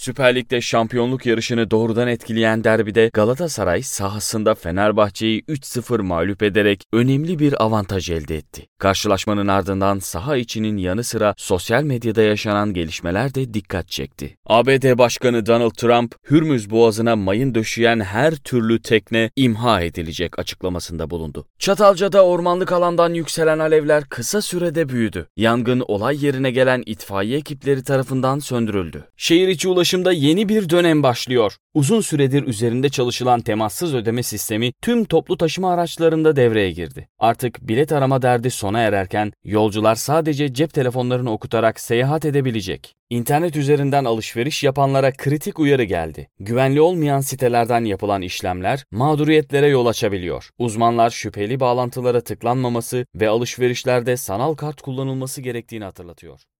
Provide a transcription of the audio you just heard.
Süper Lig'de şampiyonluk yarışını doğrudan etkileyen derbide Galatasaray sahasında Fenerbahçe'yi 3-0 mağlup ederek önemli bir avantaj elde etti. Karşılaşmanın ardından saha içinin yanı sıra sosyal medyada yaşanan gelişmeler de dikkat çekti. ABD Başkanı Donald Trump, Hürmüz Boğazı'na mayın döşeyen her türlü tekne imha edilecek açıklamasında bulundu. Çatalca'da ormanlık alandan yükselen alevler kısa sürede büyüdü. Yangın olay yerine gelen itfaiye ekipleri tarafından söndürüldü. Şehir içi ulaşımda yeni bir dönem başlıyor. Uzun süredir üzerinde çalışılan temassız ödeme sistemi tüm toplu taşıma araçlarında devreye girdi. Artık bilet arama derdi sona ererken yolcular sadece cep telefonlarını okutarak seyahat edebilecek. İnternet üzerinden alışveriş yapanlara kritik uyarı geldi. Güvenli olmayan sitelerden yapılan işlemler mağduriyetlere yol açabiliyor. Uzmanlar şüpheli bağlantılara tıklanmaması ve alışverişlerde sanal kart kullanılması gerektiğini hatırlatıyor.